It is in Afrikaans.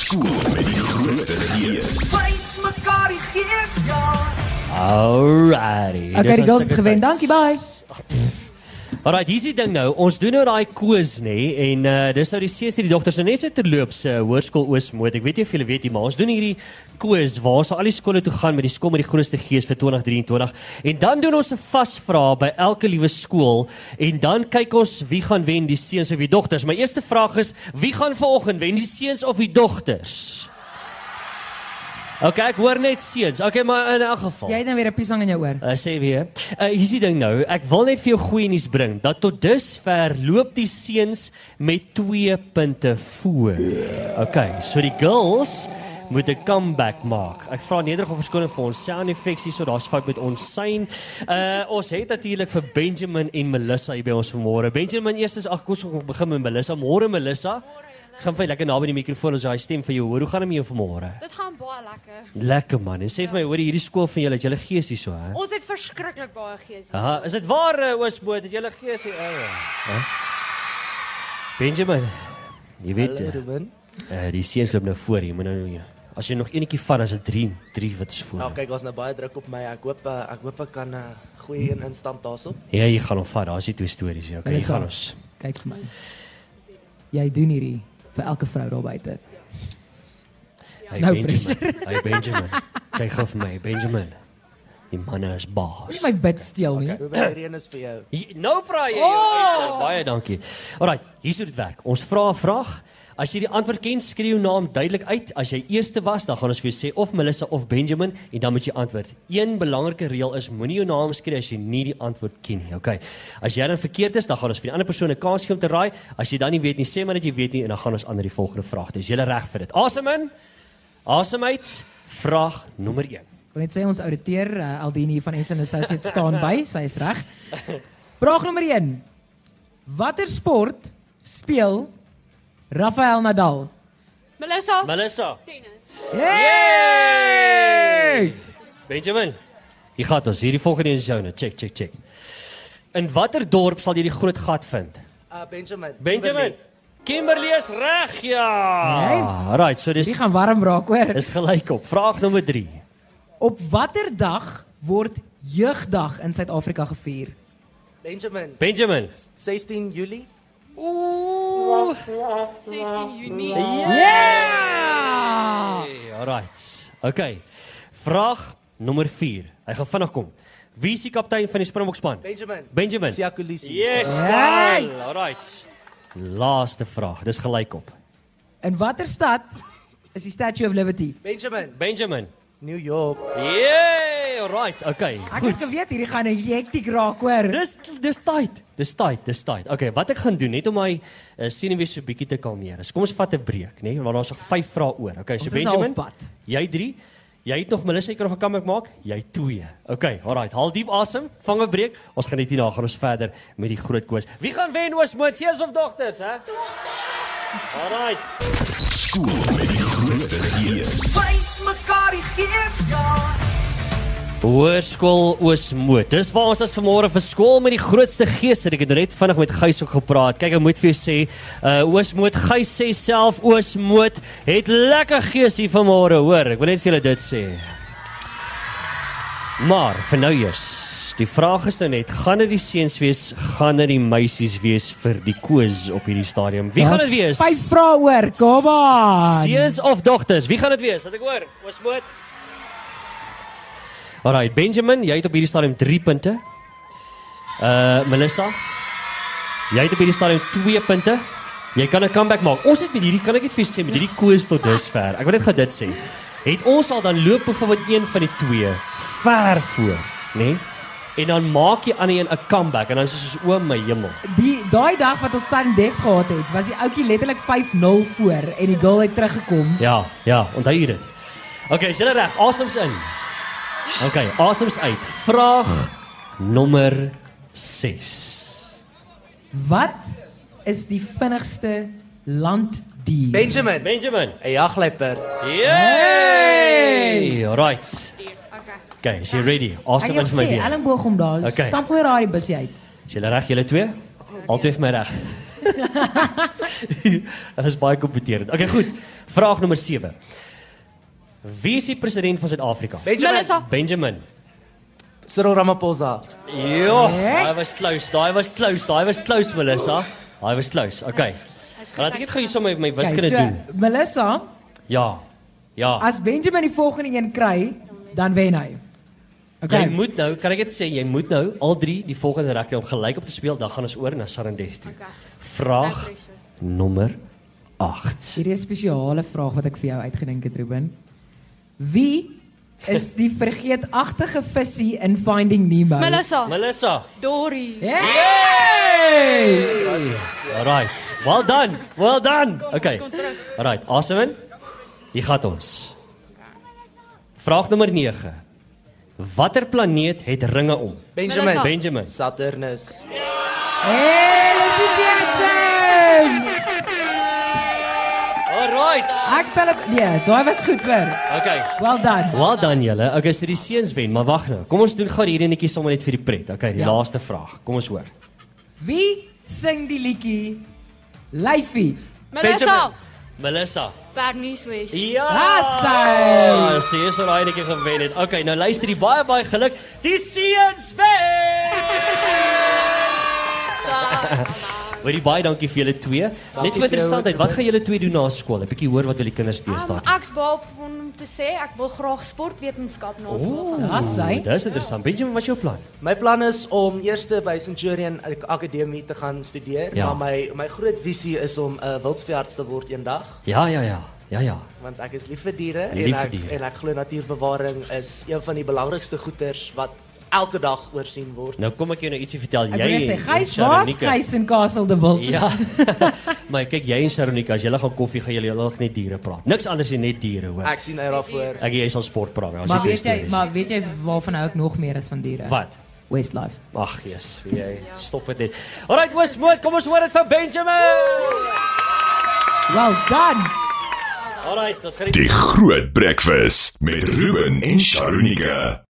Skool met die grootste gees. Wys mekaar die gees, ja. Alrighty. Okay, die girls het gewen, dankie, bye. Alright, hier is die ding nou, ons doen nou daai quiz nê, en dis nou die seuns en die dogters, en net so terloops, Hoërskool Oosmoed, ek weet nie of julle weet nie, maar ons doen hierdie quiz, waar ons al die skole toe gaan met die skool met die grootste gees vir 2023, en dan doen ons 'n vasvraag by elke liewe skool, en dan kyk ons wie gaan wen, die seuns of die dogters. My eerste vraag is, wie gaan vanoggend wen, die seuns of die dogters? Okay, ek hoor net seuns. Okay, maar in elk geval. Jy het nou weer 'n piesang in jou oor. Sê weer. Hier is die ding nou. Ek wil net vir jou goeie nuus bring dat tot dusver loop die seuns met 2 punte voor. Okay, so die girls moet 'n comeback maak. Ek vra nederig om verskoning vir ons sound effects hier, so daar's fout met ons sein. Ons het natuurlik vir Benjamin en Melissa hier by ons vanmôre. Benjamin, eerstens, kom ons begin met Melissa. Môre Melissa. Ek gaan vir lekker naby die mikrofoon as hy stem vir jou hoor. Hoe gaan dit met jou vanmôre? Dit gaan baie lekker. Lekker man. En sê vir my, hoor hierdie skool van julle, het julle gees hier so, hè? Ons het verskriklik baie gees. Aha, is dit waar Oosmoed, het julle gees hier? Benjamin, jy weet, die seuns loop nou voor hier, moet nou as jy nog enetjie vat, as dit 3 wat is voor. Ja, kyk, ons nou baie druk op my. Ek hoop ek kan 'n goeie een instamp daarso. Ja, jy gaan hom vat. Daar's die 2 stories hier. Okay, jy gaan ons. Kyk vir my. Jy doen hierdie vir elke vrou daar buite. Hey Nou, Benjamin. Kyk gou vir my, Benjamin. Die manne is baas. Moenie my bid steel nie. Hierdie een is vir jou. Nou praai jy. Baie dankie. Alright, hier sou dit werk. Ons vra 'n vraag. As jy die antwoord ken, skryf jou naam duidelik uit. As jy eerste was, dan gaan ons vir jou sê of Melissa of Benjamin en dan moet jy antwoord. Een belangrike reël is moenie jou naam skryf as jy nie die antwoord ken nie. Okay. As jy dan verkeerd is, dan gaan ons vir die ander persoon 'n kans gee om te raai. As jy dan nie weet nie, sê maar dat jy weet nie en dan gaan ons aan na die volgende vraag. Dis julle reg vir dit. Asem in. Asem uit. Vraag nommer 1. Ek wil net sê ons ouditeur Aldini van Ensign Associates staan by, sy is reg. Vraag nommer 1. Watter sport speel Rafael Nadal? Melissa. Tennis. Yay! Benjamin. Hier gaan ons. Hierdie volgende een is joune. Check. In watter dorp sal jy die groot gat vind? Benjamin. Kimberley is reg, ja. Nee. Right, so dis Die gaan warm raak, hoor. is gelyk op. Vraag nommer 3. Op watter dag word Jeugdag in Suid-Afrika gevier? Benjamin. 16 Julie. Ooh. 16 Junie. Yeah! Alright. Okay. Vraag nommer 4. Hy gaan vinnig kom. Wie is die kaptein van die Springbokspan? Benjamin. Siya Kolisi. Yes. Hey! Well. Alright. Laaste vraag. Dis gelyk op. In watter stad is die Statue of Liberty? Benjamin. New York. Yay! Alright. Okay. Ek het geweet hierdie gaan 'n hektiek raak, hoor. Dis tyd. Okay, wat ek gaan doen net om my senuwees so bietjie te kalmeer. Kom ons vat 'n breek, né? Want daar's nog 5 vrae oor. Okay, so Ons is Benjamin, halfpad. jy 3. Jy het nog Melissa, jy kan nog 'n comeback maak. Jy 2. Okay, alright. Haal diep asem, vang 'n breek. Ons gaan net hierna gaan ons verder met die groot quiz. Wie gaan wen, Oosmoed, seuns of dogters, hè? Alright. Skool met die grootste gees. Wys mekaar die gees, ja. Hoërskool Oosmoed. Dis waar ons is vanmôre vir skool met die grootste gees. Ek het net vinnig met Gys ook gepraat. Kyk, ek moet vir jou sê, Oosmoed, Gys sê self Oosmoed het lekker gees hier vanmôre, hoor. Ek wil net vir julle dit sê. Maar vir nou eers, die vraag is nou net, gaan dit die seuns wees, gaan dit die meisies wees vir die quiz op hierdie stadium? Wie gaan dit wees? 5 vrae oor. Kom aan. Seuns of dogters? Wie gaan dit wees? Laat ek hoor. Oosmoed. Alright, Benjamin, jy het op hierdie stadium 3 punte. Melissa, jy het op hierdie stadium 2 punte. Jy kan 'n comeback maak. Ons het met hierdie, kan ek net vir sê, met hierdie quiz tot dusver. Ek wil net gou dit sê. Het ons al dan loop byvoorbeeld een van die 2 ver voor, né? En dan maak jy aan een 'n comeback en dan is dit soos o my hemel. Daai dag wat ons sudden death gehad het, was die ouetjie letterlik 5-0 voor en die girl het teruggekom. Ja, onthou jy dit? Okay, is julle reg? Asems in. Okay, asems uit. Vraag nommer 6. Wat is die vinnigste landdier? Benjamin. 'n Jagluiper. Yay! Alright. Okay, is jy ready? Asem in vir my weer. weer. Elmboog om daar. Okay. Stamp weer daai busie uit. Is julle reg, julle 2? Altyd vir my reg. Dit is baie kompeterend. Okay, goed. Vraag nommer 7. Wie is die president van Suid-Afrika? Melissa. Benjamin. Cyril Ramaphosa. Ja, daai was close, Melissa. Daai was close. Okay. Laat ek dit gou hier sommer met my wiskunde doen. Melissa, Ja. as Benjamin die volgende een kry, dan wen hy. Jy moet nou, kan ek dit sê, jy moet nou al 3 die volgende rek om gelyk op te speel, dan gaan ons oor na Sarandes toe. Vraag nommer 8. Hierdie is 'n spesiale vraag wat ek vir jou uitgedink het, Ruben. Wie is die vergeetagtige visie in Finding Nemo? Melissa. Dory. Hey! Alright. Well done. Okay. Alright, awesome in. Hier gaan ons. Vraag nommer 9. Watter planeet het ringe om? Benjamin. Saturnus. Hey, Lucy Jackson! Alright. Ek sal dit daai was goed vir. Okay. Well done julle. Okay, so die seuns wen, maar wag nou. Kom ons doen gou hierdie netjie sommer net vir die pret. Okay, die laaste vraag. Kom ons hoor. Wie sing die liedjie Lyfie? Melissa. Bernice West. Ja! Sy is al daai netjie gewen het. Okay, nou luister die baie geluk. Die seuns wen! Wil jy baie dankie vir julle twee. Net vir interessantheid, wat gaan julle twee doen na skool? 'n Bietjie hoor wat wil die kinders deesdae doen. Ek's baie om te sê ek wil graag sportwetenskap na skool gaan. Dis interessant. Benjamin, wat is jou plan? My plan is om eers by Centurion Akademie te gaan studeer, maar my groot visie is om 'n wildsveearts te word eendag. Ja. Want ek is lief vir diere en ek glo natuurbewaring is een van die belangrikste goeders wat elke dag oorsien word. Nou kom ek jou nou ietsie vertel. Jy sê Gys en Castle de Wild. Ja. Maar kyk, jy en Saronika, as julle gaan koffie gaan julle net diere praat. Niks anders en net diere, hoor. Ek sien uit daarvoor. Jy sal sport praat. Maar weet jy waarvan hou ek nog meer as van diere? Wat? Westlife. Ag, Jesus, jy stop dit net. Alright, Westmoed, kom ons hoor dit van Benjamin. Well done. Alright, ons gaan Die Groot Breakfast met Ruben en Saronika.